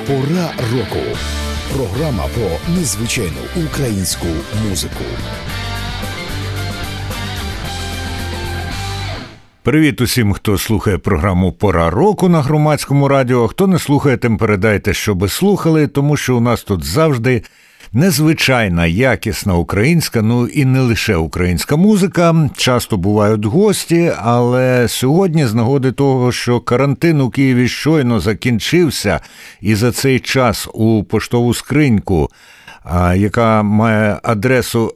Пора року. Програма про незвичайну українську музику. Привіт усім, хто слухає програму «Пора року» на Громадському радіо. Хто не слухає, тим передайте, щоби слухали, тому що у нас тут завжди незвичайна, якісна українська, ну і не лише українська музика. Часто бувають гості, але сьогодні з нагоди того, що карантин у Києві щойно закінчився, і за цей час у поштову скриньку, яка має адресу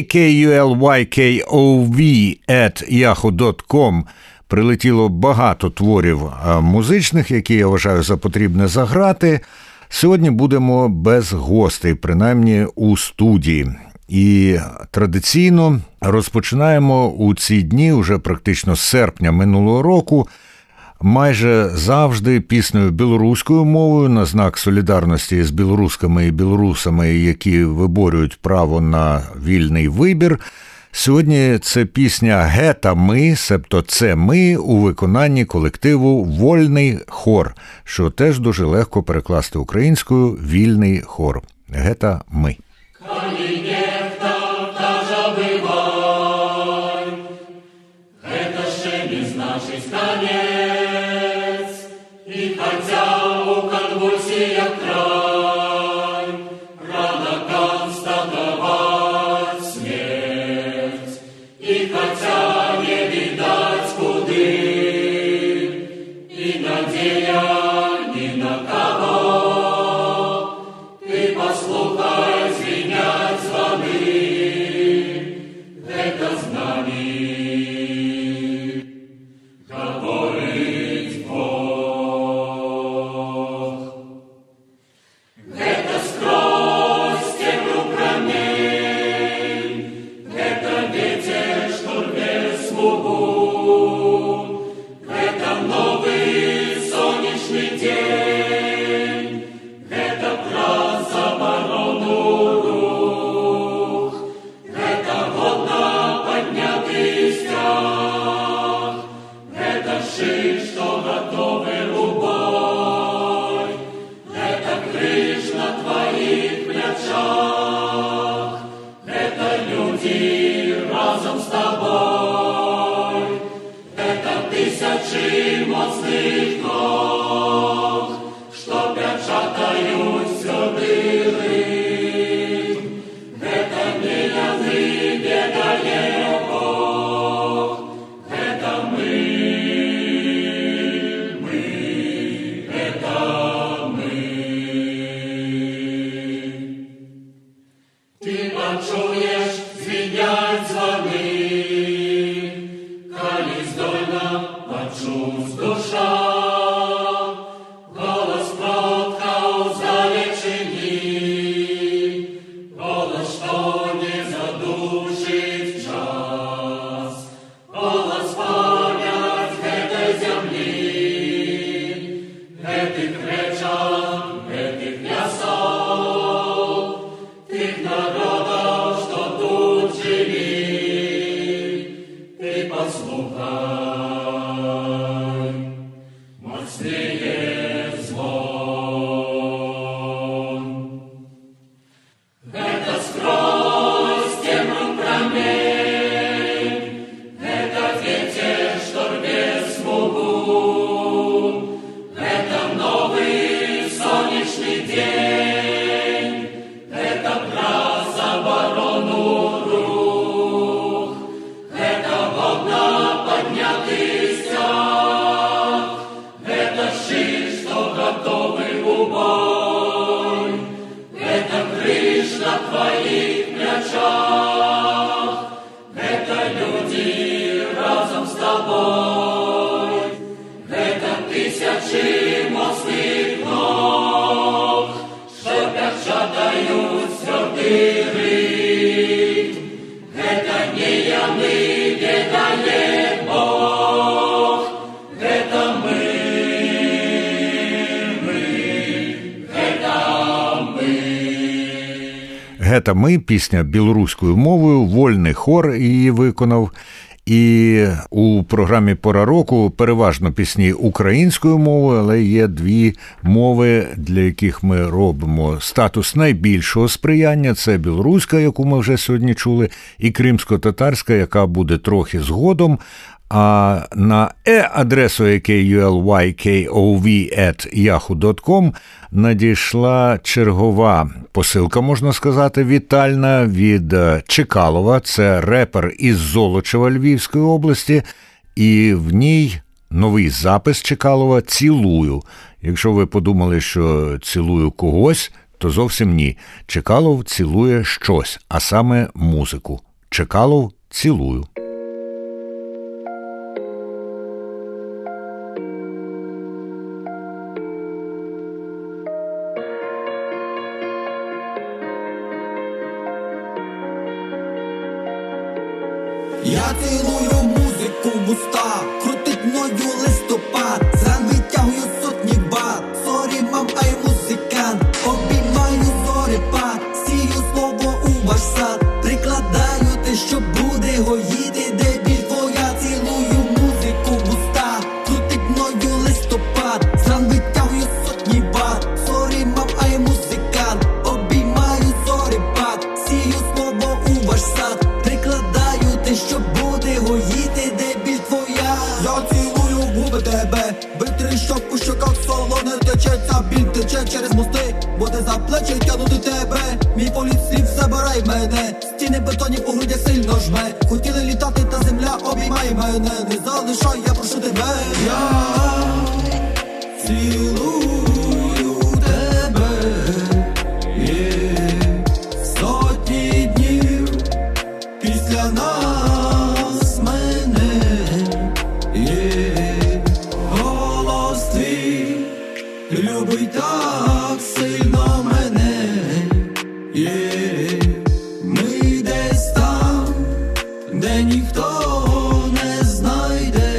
akulykov@yahoo.com, прилетіло багато творів музичних, які я вважаю за потрібне заграти. Сьогодні будемо без гостей, принаймні у студії. І традиційно розпочинаємо у ці дні, уже практично з серпня минулого року, майже завжди піснею білоруською мовою на знак солідарності з білорусками і білорусами, які виборюють право на вільний вибір. Сьогодні це пісня «Гета ми», себто «Це ми» у виконанні колективу «Вольний хор», що теж дуже легко перекласти українською «Вільний хор». «Гета ми». «Гета ми» – пісня білоруською мовою, «Вольний хор» її виконав. І у програмі «Пора року» переважно пісні українською мовою, але є дві мови, для яких ми робимо статус найбільшого сприяння. Це білоруська, яку ми вже сьогодні чули, і кримсько-татарська, яка буде трохи згодом. А на адресу akulykov@yahoo.com надійшла чергова посилка, можна сказати, вітальна від Чекалова. Це репер із Золочева Львівської області. І в ній новий запис Чекалова «Цілую». Якщо ви подумали, що цілую когось, то зовсім ні. Чекалов цілує щось, а саме музику. Чекалов «Цілую». Я цілую музику в уста, крутить мною листопад, зран витягую сотні бат. Сорі, мам, ай музикант, обіймаю зорепад, сію слово у ваш сад, прикладаю те, що буде гоїти, де біль твоя. Цілую музику в уста, крутить мною листопад, зран витягую сотні бат. Сорі, мам, ай музикант, обіймаю зорепад, сію слово у ваш сад, прикладаю те, що буде гоїти, де біль твоя. Я цілую в губи тебе, витри щоку, щоках солоне течеться, біль тече через мости, буде за плечі тягнути тебе. Мій політ слів забирай мене, стіни бетоні у грудях сильно жме. Хотіли літати, та земля обіймай мене, не залишай, я прошу тебе. Я цілую тебе, сотні днів після нас мене, голос твій любить так сильно мене, ми десь там, де ніхто не знайде,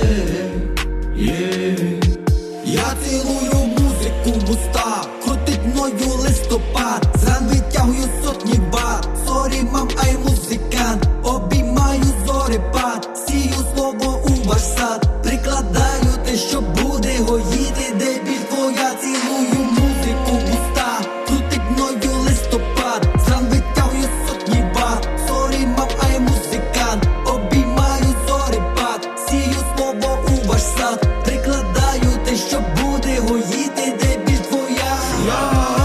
я цілую музику в уста, крутить мною листопад, зран витягую сотні бат. Сорі, мам, ай музикант, обіймаю зорепад, сію слово у ваш сад, прикладаю те, що буде гоїти, де біль твоя. Цілую музику в уста, крутить мною листопад, зран витягую сотні бат. Сорі, мам, ай музикант, обіймаю зорепад, сію слово у ваш сад, прикладаю те, що буде гоїти, де біль твоя. Я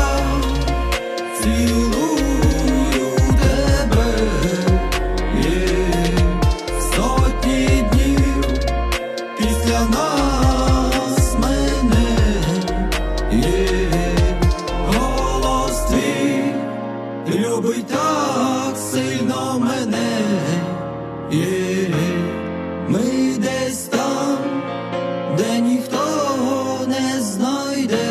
цілую тебе, сотні днів після нас мене, голос твій любить так сильно мене, ми десь там, де ніхто не знайде.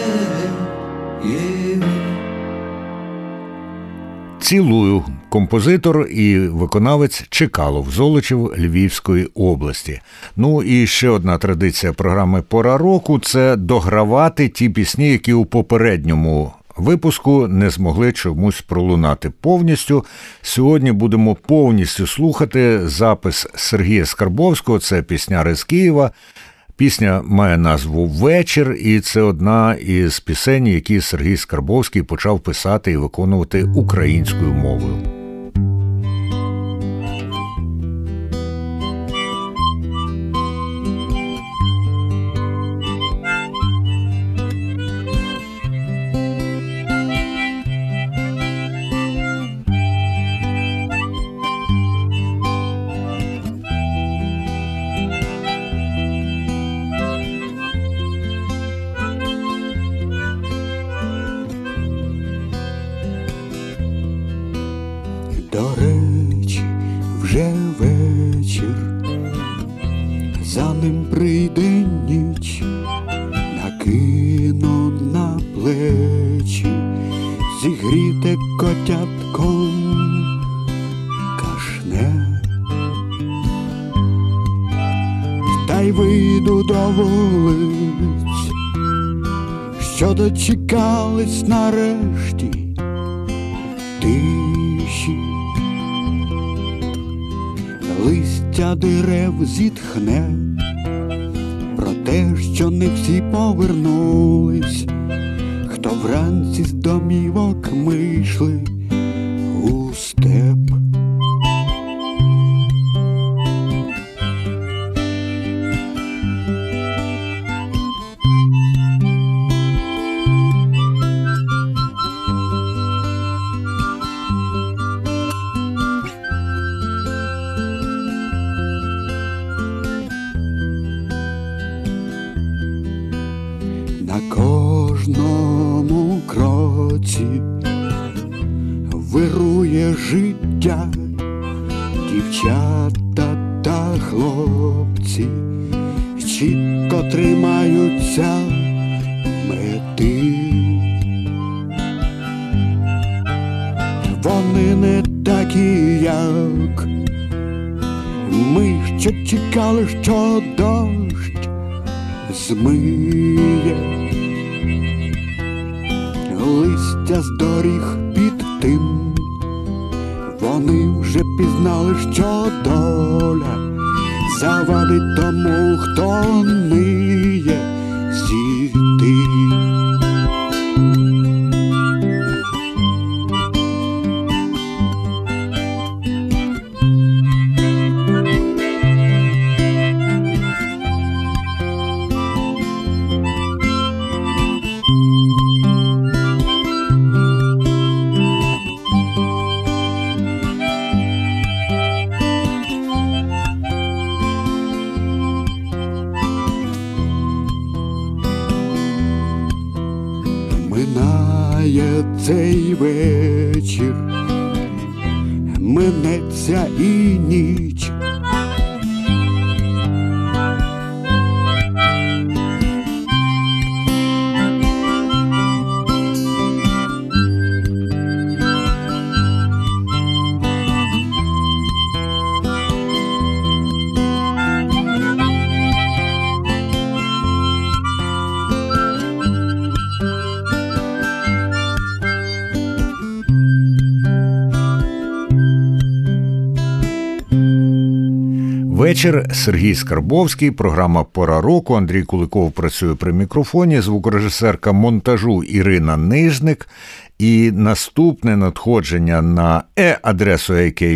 «Цілую» – композитор і виконавець Чекалов, Золочів Львівської області. Ну і ще одна традиція програми «Пора року» – це догравати ті пісні, які у попередньому випуску не змогли чомусь пролунати повністю. Сьогодні будемо повністю слухати запис Сергія Скарбовського, це пісняр із Києва. Пісня має назву «Вечір», і це одна із пісень, які Сергій Скарбовський почав писати і виконувати українською мовою. До речі, вже вечір, за ним прийде ніч, накину на плечі, зігріте котятком кашне, та й вийду до вулиць, що дочекались нарешті тиші. Листя листя дерев зітхне про те, що не всі повернулись, хто вранці з домівок ми йшли у степ. На кожному кроці вирує життя, дівчата та хлопці чітко тримаються мети. Вони не такі, як ми, що чекали, що дощ змиє листя з доріг під тим. Вони вже пізнали, що доля завадить тому, хто ниє, зійти. Минає цей вечір, минеться і ніч. Вечір. Сергій Скарбовський, програма «Пора року». Андрій Куликов працює при мікрофоні, звукорежисерка монтажу Ірина Нижник. І наступне надходження на адресу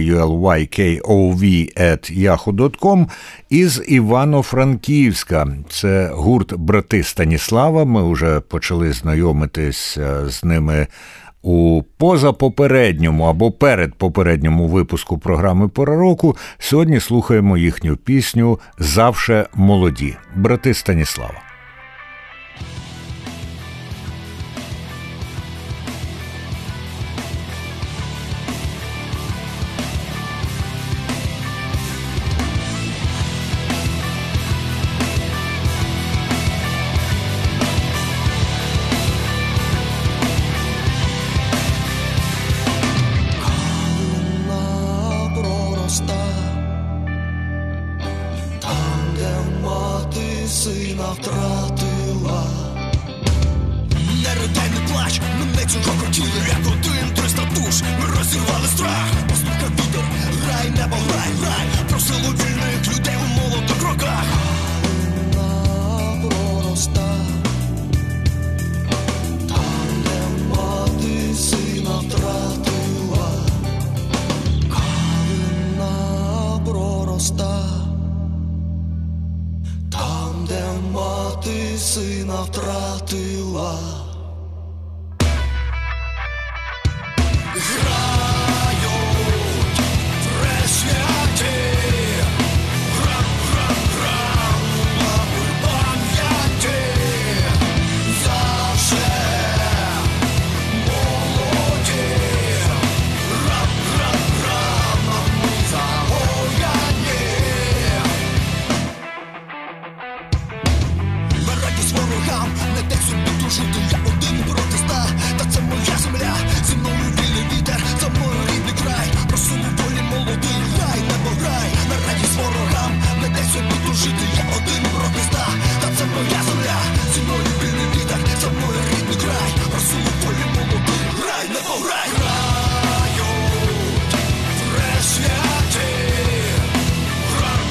akulykov@yahoo.com із Івано-Франківська. Це гурт «Брати Станіслава». Ми вже почали знайомитись з ними у позапопередньому або передпопередньому випуску програми «Пора року». Сьогодні слухаємо їхню пісню «Завше молоді». Брати Станіслава. Втратила. Не ридай, не плач, мене цього хотіли, як 1-300 душ. Ми розірвали страх, постука вітер, рай, небо, рай, рай. Просило вільних людей у молодих роках. Вона пророста, там, де мати сина втратила. Вона пророста, де мати сина втратила. Грають пресвяті, грам-грам-грам, лапи пам'яті. Завше молоді, грам-грам-грам, а ми загояні. Радість ворогам, не дай собі дружити, я один проти ста. Та це моя земля, зі мною вільний вітер, за мною рідний край. Просуну волі молодий рай, небо рай. На радість ворогам, не дай собі дружити, я один проти ста. Та це моя земля, зі мною вільний вітер, за мною рідний край. Просуну волі молодий рай, небо рай. Грають пресвяті, грають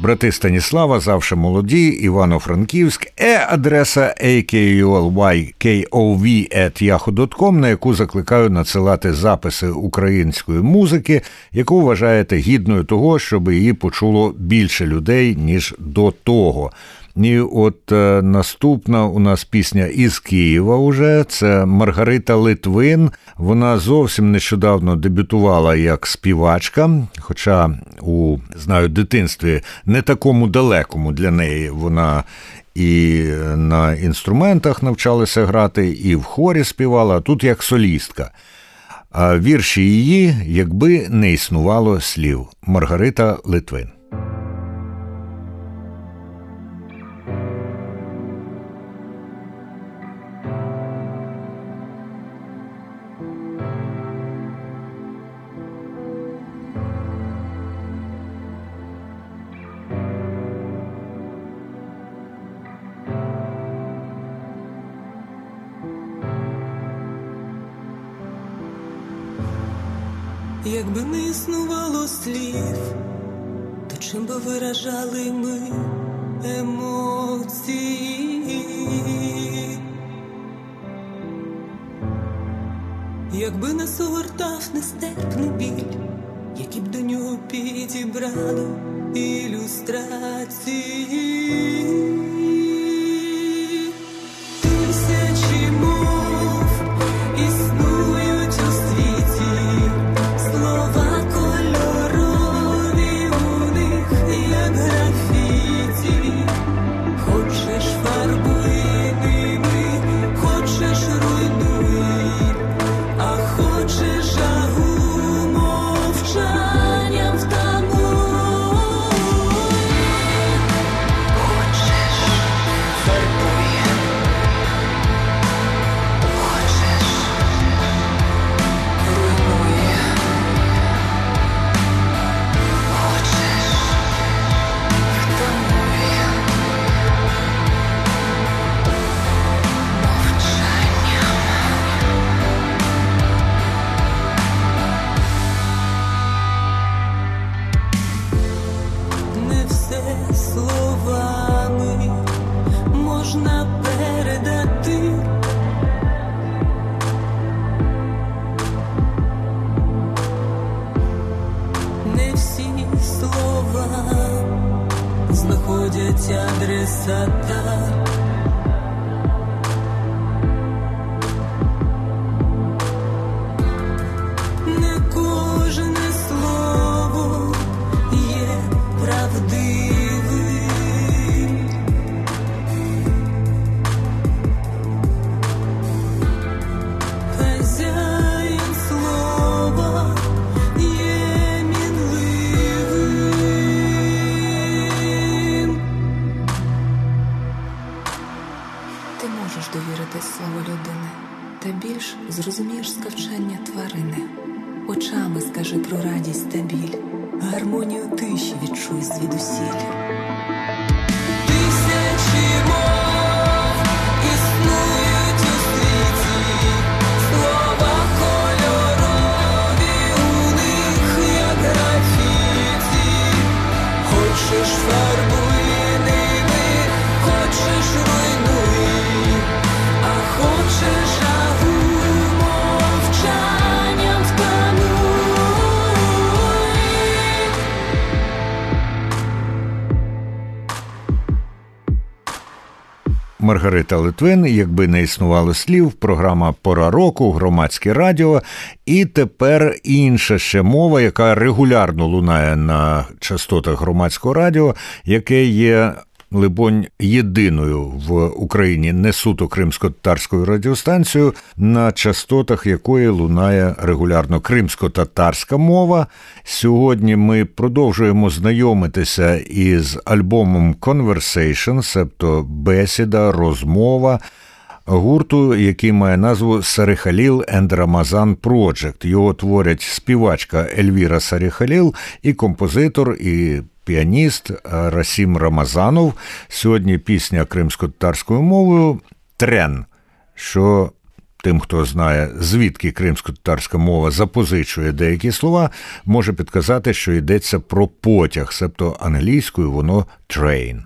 Брати Станіслава, завше молоді, Івано-Франківськ, адреса akolykov@yahoo.com, на яку закликаю надсилати записи української музики, яку вважаєте гідною того, щоб її почуло більше людей, ніж до того. І от наступна у нас пісня із Києва уже, це Маргарита Литвин. Вона зовсім нещодавно дебютувала як співачка, хоча у, знаю, дитинстві не такому далекому для неї вона і на інструментах навчалася грати, і в хорі співала, а тут як солістка. А вірші її, якби не існувало слів. Маргарита Литвин. Якби не існувало слів, то чим би виражали ми емоції? Якби нас огортав нестерпний біль, які б до нього підібрали ілюстрації? Тисячі мов існують у світі, слова кольорові у них, як графіті. Хочеш фарбуй ними, хочеш руйнуй, а хочеш жагу мовчанням втамуй. Хочеш фарбуй, хочеш руйнуй, хочеш втамуй мовчанням. Не все словами можна передати. Не всі слова знаходять адресата. Не кожне слово є правдивим. Хазяїн слова є мінливим. Ти можеш довірити слово людини, та більш зрозумієш скавчання тварини. Очами скажи про радість та біль, гармонію тиші відчуй звідусіль. Тисячі мов існують у світі, слова кольорові у них, як графіті. Хочеш фарбуй ними, хочеш руйнуй, а хочеш жагу мовчанням втамуй. Маргарита Литвин, якби не існувало слів, програма «Пора року», Громадське радіо. І тепер інша ще мова, яка регулярно лунає на частотах Громадського радіо, яке є, либонь, єдиною в Україні не суто кримсько-татарською радіостанцією, на частотах якої лунає регулярно кримсько-татарська мова. Сьогодні ми продовжуємо знайомитися із альбомом Conversation, себто бесіда, розмова, гурту, який має назву Сарихаліл and Ramazan Project. Його творять співачка Ельвіра Сарихаліл і композитор, і піаніст Расім Рамазанов. Сьогодні пісня кримсько-татарською мовою «Трен», що тим, хто знає, звідки кримсько-татарська мова запозичує деякі слова, може підказати, що йдеться про потяг, себто англійською воно «train».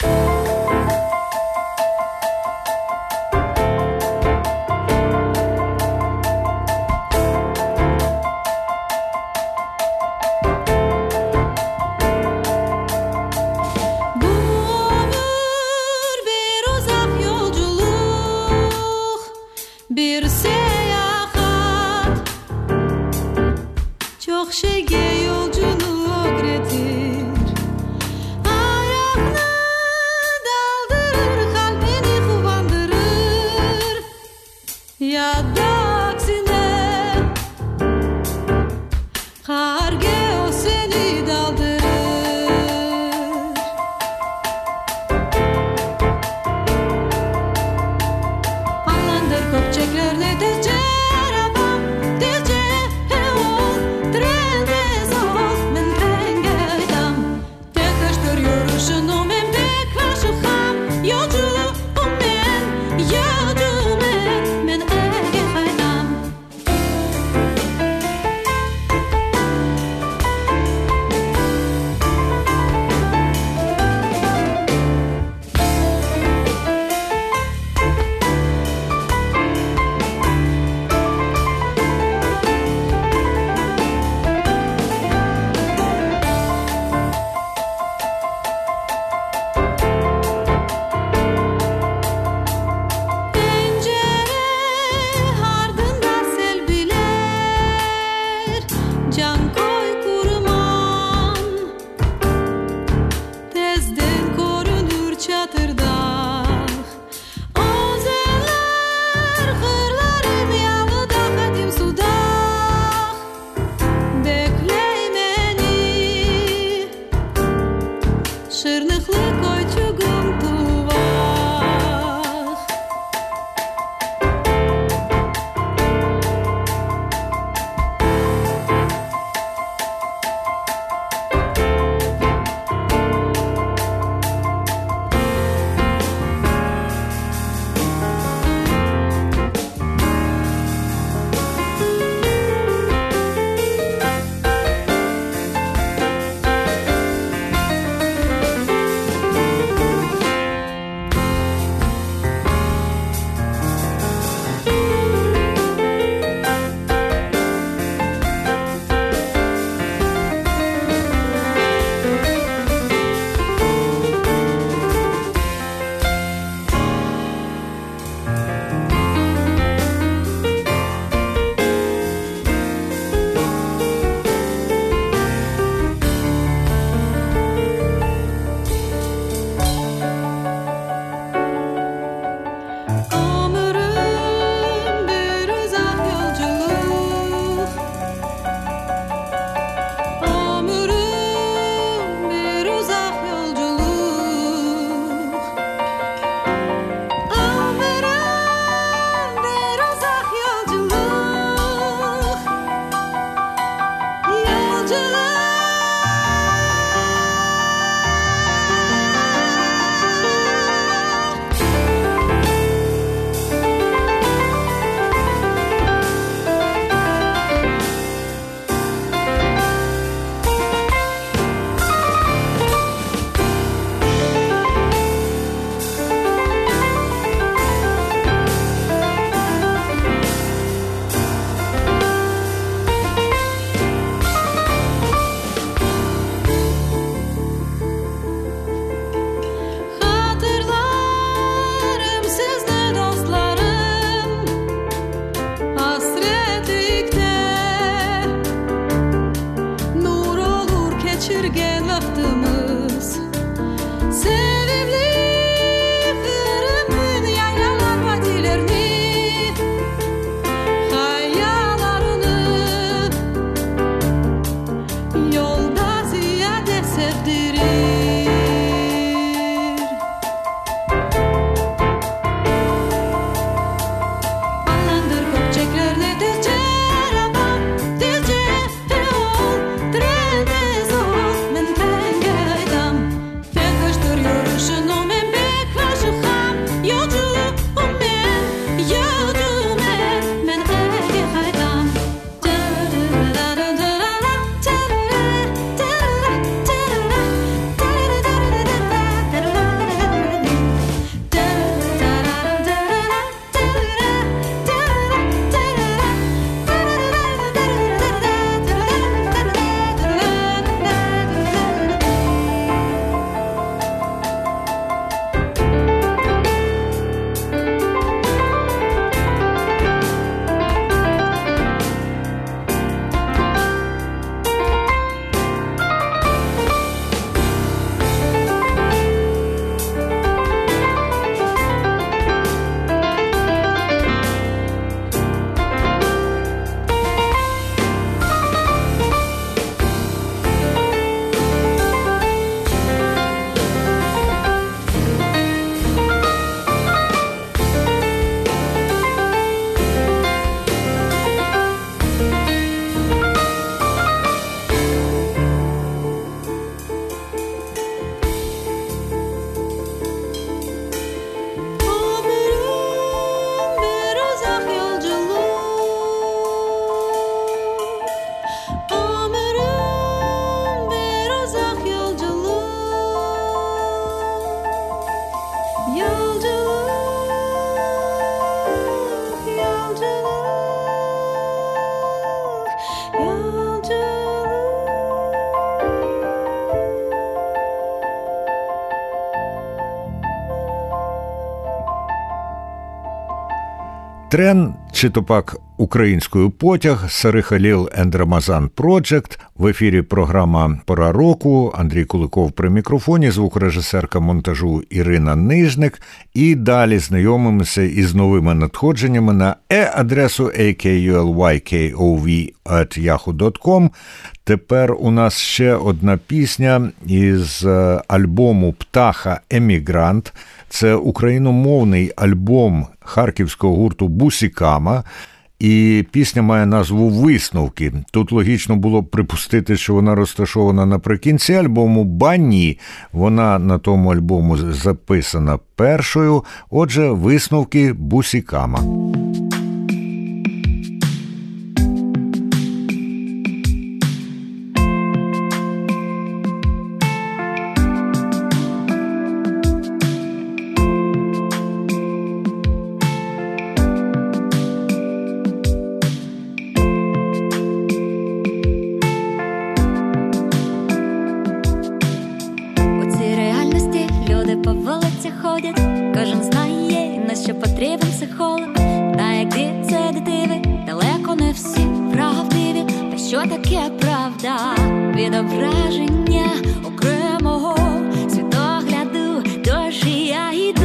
Трен, чи то пак українською потяг, Сари Халіл енд Рамазан Project. В ефірі програма «Пора року». Андрій Куликов при мікрофоні, звукорежисерка монтажу Ірина Нижник. І далі знайомимося із новими надходженнями на адресу akulykov@yahoo.com. Тепер у нас ще одна пісня із альбому «Птаха Емігрант». Це україномовний альбом харківського гурту «Бусікама». І пісня має назву «Висновки». Тут логічно було б припустити, що вона розташована наприкінці альбому, ба ні. Вона на тому альбому записана першою. Отже, «Висновки Бусікама». Кожен знає, на що потрібен психолог. Та як це дитиви, далеко не всі правдиві. Та що таке правда? Відображення окремого світогляду, душі я йду.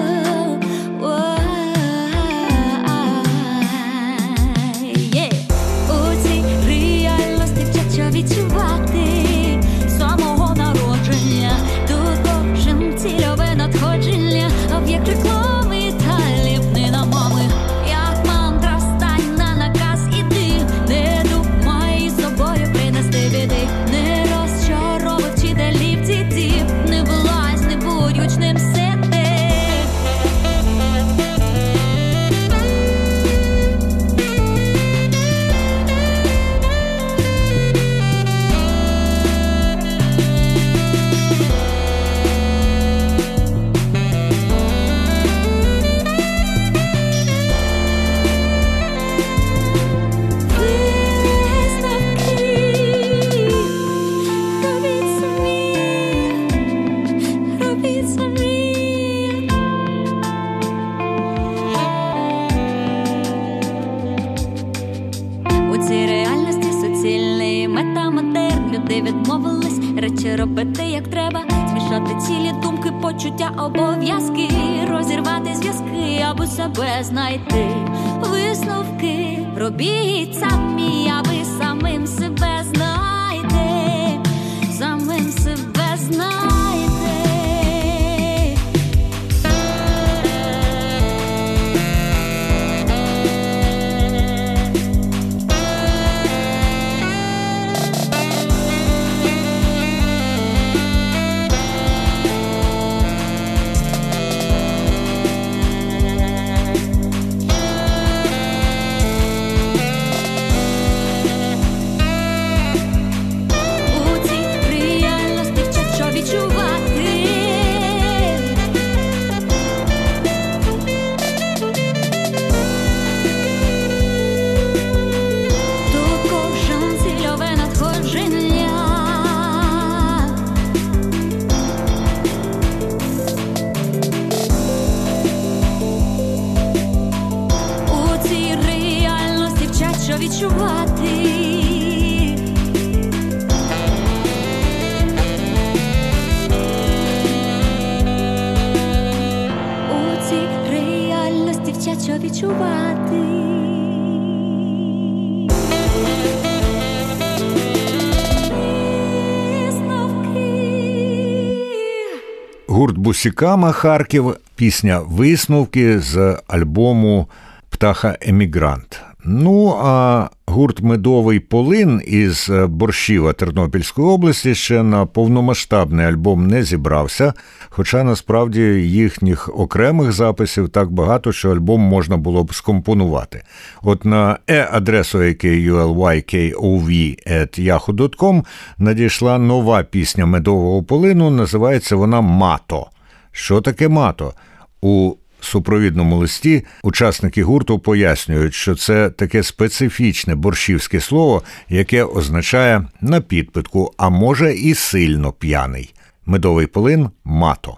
У цій реальності вчать, що відчувати самого народження. Тут кожен цільове надходження, об'єкт реклами та ліпнина мами. Як мантра встань на наказ іди, не думай собою принести біди. Не розчаровуй вчителів дітів, не влазь, не будь учнем сиди. Відмовились речі робити як треба, змішати цілі думки, почуття, обов'язки, розірвати зв'язки, аби себе знайти. Висновки робіть самі, аби самим себе знайти, самим себе знайти. Гурт «Бусікама», Харків, пісня «Висновки» з альбому «Птаха Емігрант». Ну, а гурт «Медовий полин» із Борщева Тернопільської області ще на повномасштабний альбом не зібрався, хоча насправді їхніх окремих записів так багато, що альбом можна було б скомпонувати. От на адресу akulykov@yahoo.com надійшла нова пісня «Медового полину», називається вона «Мато». Що таке «мато»? У супровідному листі учасники гурту пояснюють, що це таке специфічне борщівське слово, яке означає на підпитку, а може і сильно п'яний. Медовий полин – «Мато».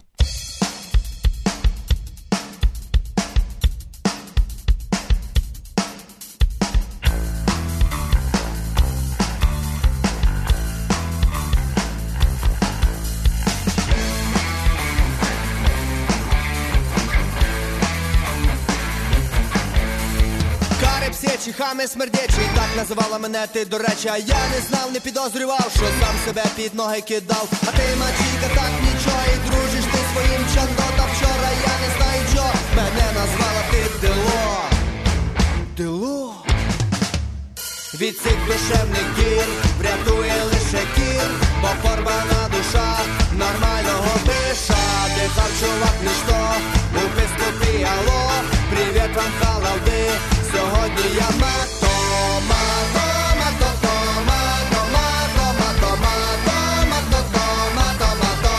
речі, хами смердячі, так називала мене ти, до речі. А я не знав, не підозрював, що сам себе під ноги кидав. А ти, мачіка, так нічого, і дружиш ти своїм чандо. Та вчора я не знаю чого, мене назвала ти Дело. Дело. Від цих душевних дір врятує лише кір, бо порвана душа нормального пиша. Дихав чувак ніщо, у писку піяло. Привіт вам, халавди, сьогодні я мато, мато, мато, мато, мато, мато, мато, мато, мато, мато, мато,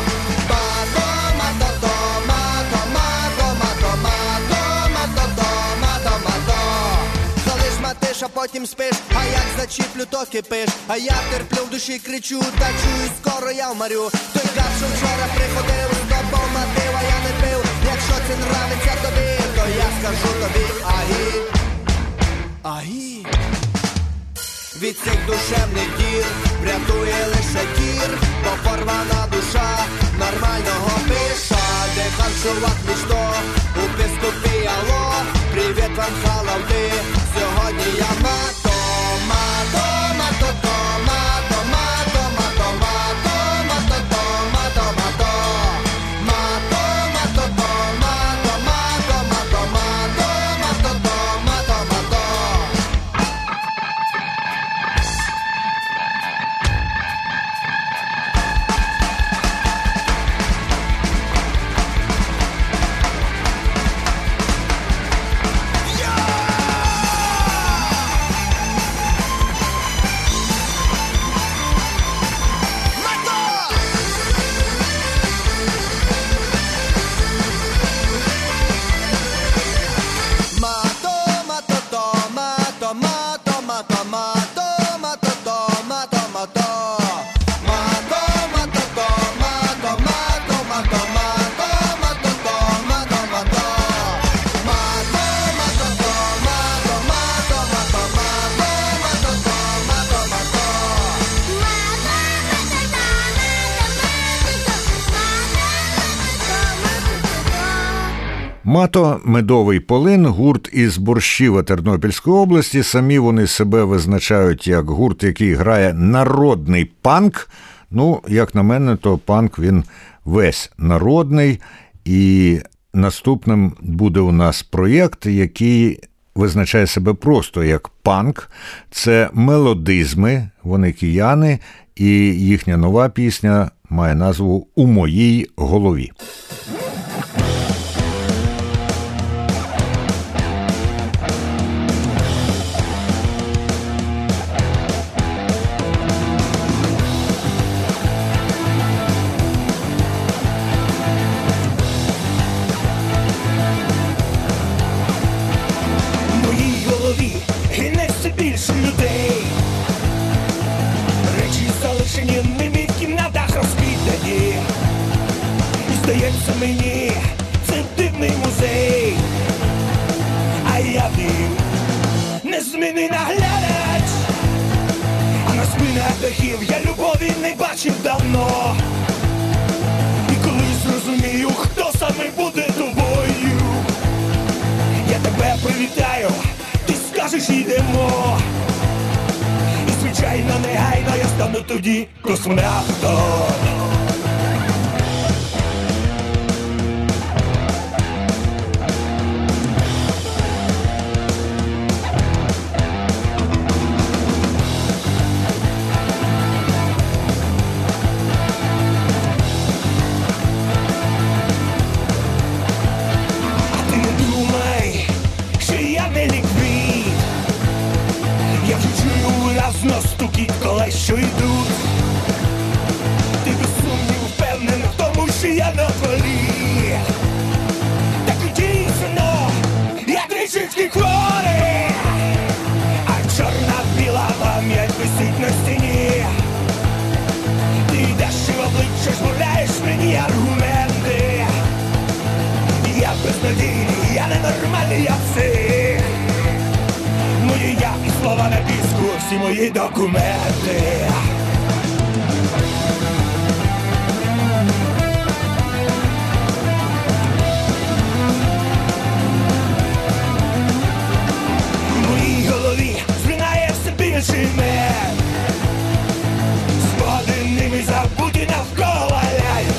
мато, мато, мато, мато, мато, мато. Залиш матиш, а потім спиш, а як зачіплю, то кипиш. А я терплю в душі, кричу, та чую, скоро я вмарю. Той гад, що вчора приходив, з тобою матив, а я не пив. Якщо це нравиться тобі, то я скажу тобі агі, агі. Від цих душевних дір врятує лише кір, бо порвана душа нормального пиша. Дихав чувак ніщо, у піску піяло. Привіт вам, халавди, сьогодні я мато, мато, мато, мато, мато, мато, мато, мато, мато, мато, мато, мато, мато, мато, мато, мато. Мато «Медовий полин» – гурт із Борщева Тернопільської області. Самі вони себе визначають як гурт, який грає народний панк. Ну, як на мене, то панк він весь народний. І наступним буде у нас проєкт, який визначає себе просто як панк. Це мелодизми, вони кияни, і їхня нова пісня має назву «У моїй голові». Здається мені, це дивний музей, а я він незмінний наглядач. А на спинах дахів я любові не бачив давно. І коли зрозумію, хто саме буде тобою, я тебе привітаю, ти скажеш йдемо. І звичайно негайно я стану тоді космонавтом. Стукіт колес, що йдуть. Ти без сумнів впевнений в тому, що я на полі. Так і дійсно, я трішечки хворий, а чорна-біла пам'ять висить на стіні. Ти йдеш і в обличчя жмурляєш мені аргументи. Я безнадійний, я ненормальний, я псих. Мої я і слова на піску, всі мої документи. В моїй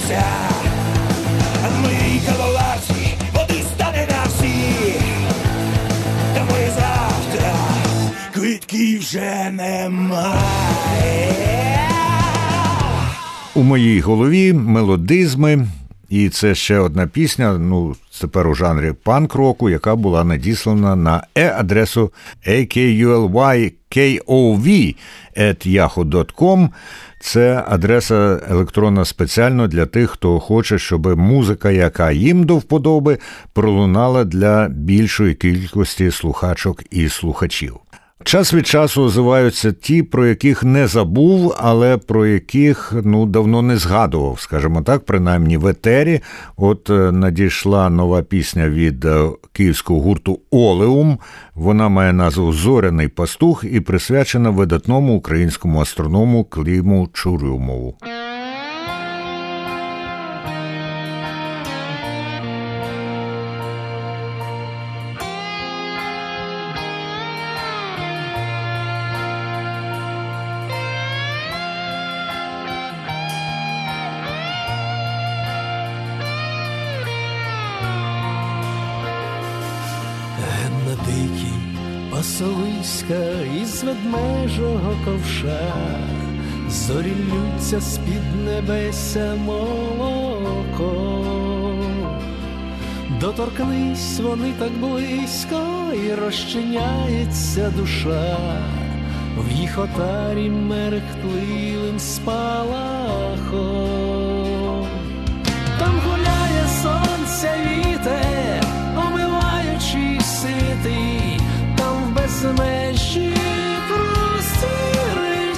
відмовився. А в моїй каваларці води стане на всі. Та моє завтра квитків вже немає. У моїй голові мелодизми, і це ще одна пісня, ну, тепер у жанрі панк-року, яка була надіслана на адресу akulyKov@yahoo.com. Це адреса електронна спеціально для тих, хто хоче, щоб музика, яка їм до вподоби, пролунала для більшої кількості слухачок і слухачів. Час від часу озиваються ті, про яких не забув, але про яких, давно не згадував, скажімо так, принаймні в етері. От надійшла нова пісня від київського гурту «Олеум». Вона має назву «Зоряний пастух» і присвячена видатному українському астроному Климу Чурюмову. Пасовиська із ведмежого ковша, зорі ллються з-під небеся молоко. Доторкнись вони так близько, і розчиняється душа в їх отарі мерехтливим спалахом. Там гуляє сонця вітер, омиваючи світи, безмежі простіри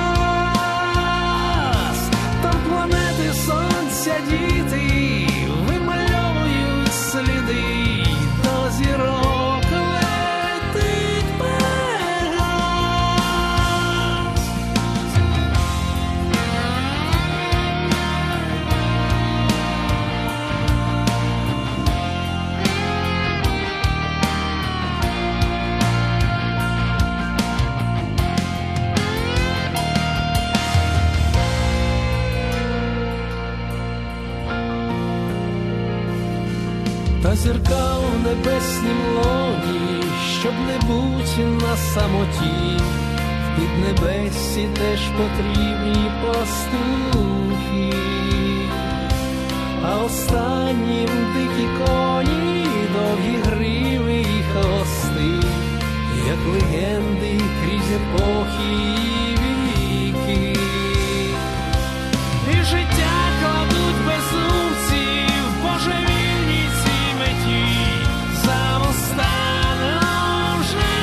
час. Там планети сонця діти вимальовують сліди, до зірок летить Пегас. Та зірка у небеснім лоні, щоб не бути на самоті, в піднебесі теж потрібні пастухи, а останнім дикі коні, довгі гриви і хвости, як легенди крізь епохи і віки. І життя кладуть безумці в божевільні ці меті, самостаном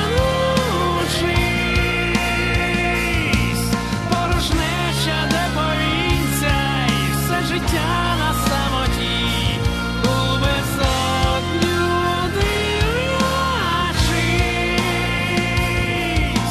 женучись. Порожнеча, де повінця, і все життя на самоті, у безодню дивлячись.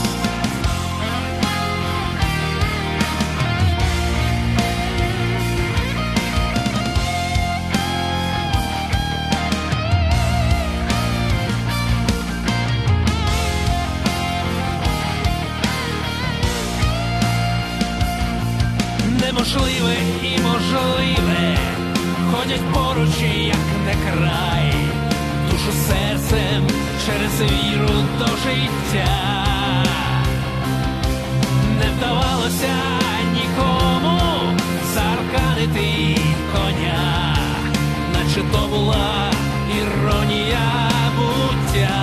Неможливе і можливе ходять поруч, як не край, душу серцем через віру до життя. Не вдавалося нікому заарканити коня, наче то була іронія буття.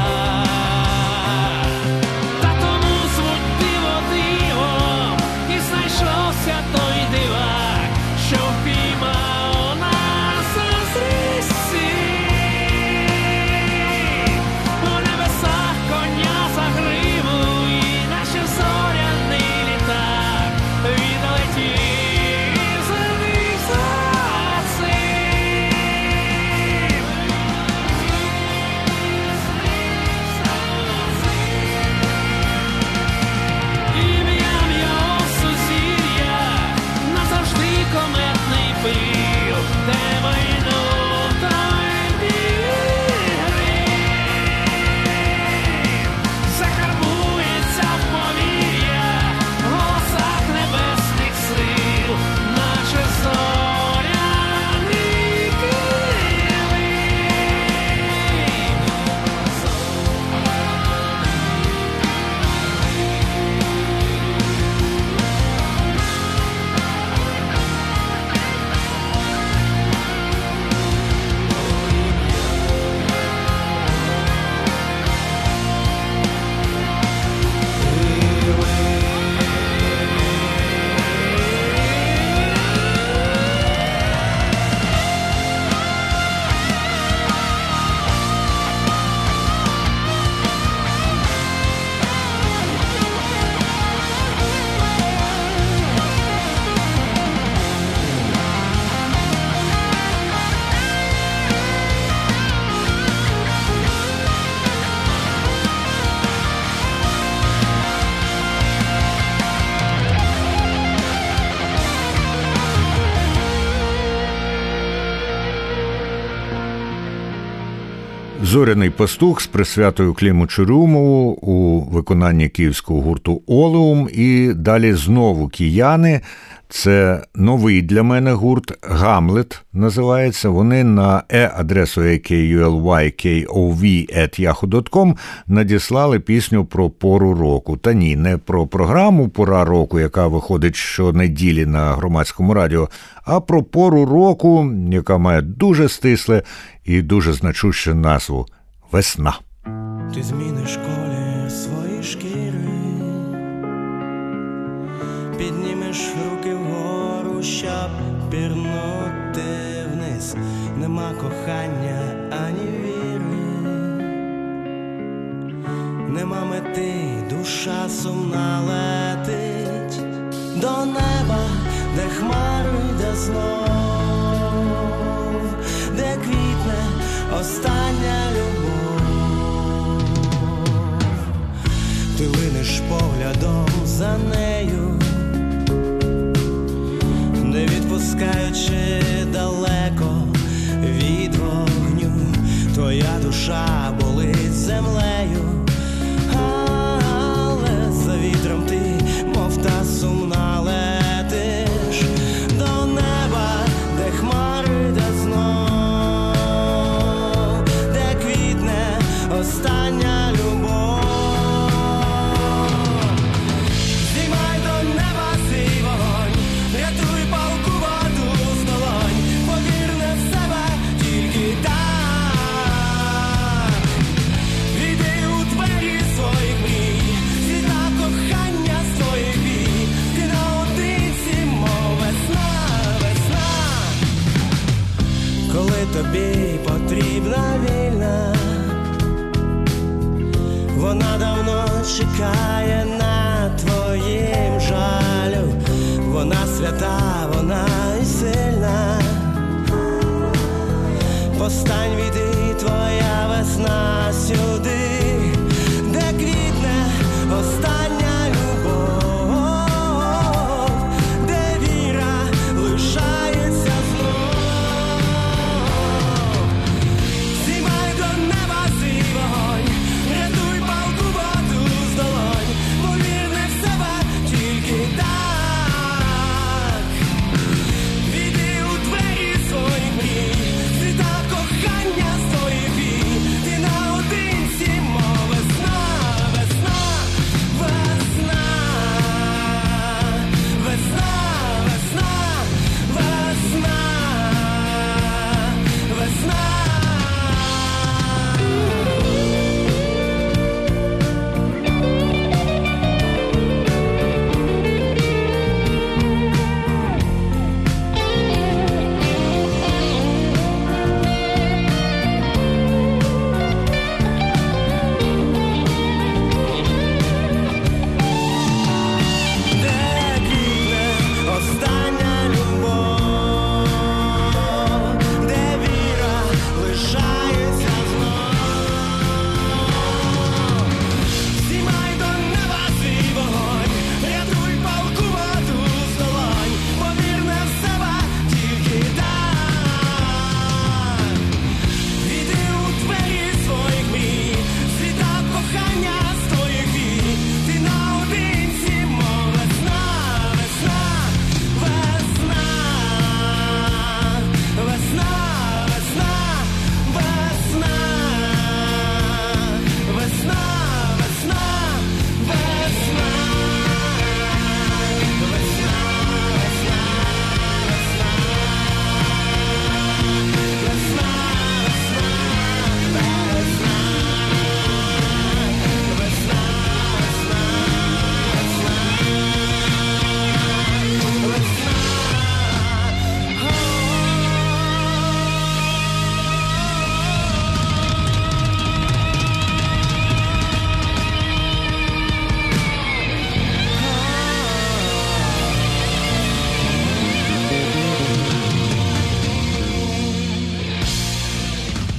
Та тому звуть диво дивом, і знайшовся той дивак, що впіймав нас за зрісті. У небесах коня за гриву, і наче зоряний літак відлетів за них за цим. «Зоряний пастух» з присвятою Кліму Чурюмову у виконанні київського гурту «Олеум». І далі знову кияни. Це новий для мене гурт «Гамлет» називається. Вони на адресу akulyKov@yahoo.com надіслали пісню про пору року. Та ні, не про програму «Пора року», яка виходить щонеділі на Громадському радіо, а про пору року, яка має дуже стисле і дуже значущу назву «Весна». Ти зміниш колір свої шкіри, піднімеш руки вгору, щоб пірнути вниз. Нема кохання ані віри, нема мети, душа сумна летить до неба, де хмари йде знов, де квітне остання любов. Ти линеш поглядом за нею, не відпускаючи далеко від вогню. Твоя душа болить землею, але за вітром ти, мов та сумна, летиш до неба, де хмари йде знов, де квітне остання любов. Здіймай до неба свій вогонь, рятуй палку воду з долонь, повір не в себе, тільки так. Війди у двері своїх мрій, світа кохання з твоїх бій, ти наодинці, мов весна, весна. Коли тобі потрібна вільна, вона давно чекає на твоїм жалю. Вона свята, вона і сильна. Постань, віди, твоя весна сюди, де квітне остання любов, де віра лишається знов. Здіймай до неба свій вогонь, рятуй палку воду з долонь, повір не в себе, тільки так. Війди у двері своїх мрій, світа кохання з твоїх бій, ти наодинці,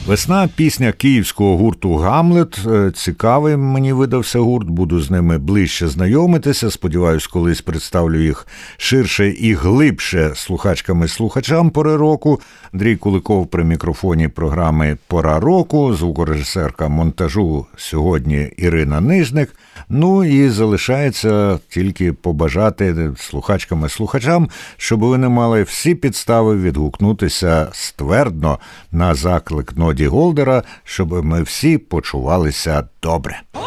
Весна – пісня київського гурту «Гамлет». Цікавий мені видався гурт, буду з ними ближче знайомитися. Сподіваюсь, колись представлю їх ширше і глибше слухачкам і слухачам «Пори року». Андрій Куликов при мікрофоні програми «Пора року», звукорежисерка монтажу сьогодні Ірина Нижник. Ну і залишається тільки побажати слухачкам і слухачам, щоб вони мали всі підстави відгукнутися ствердно на заклик Ноді Голдера, щоб ми всі почувалися добре.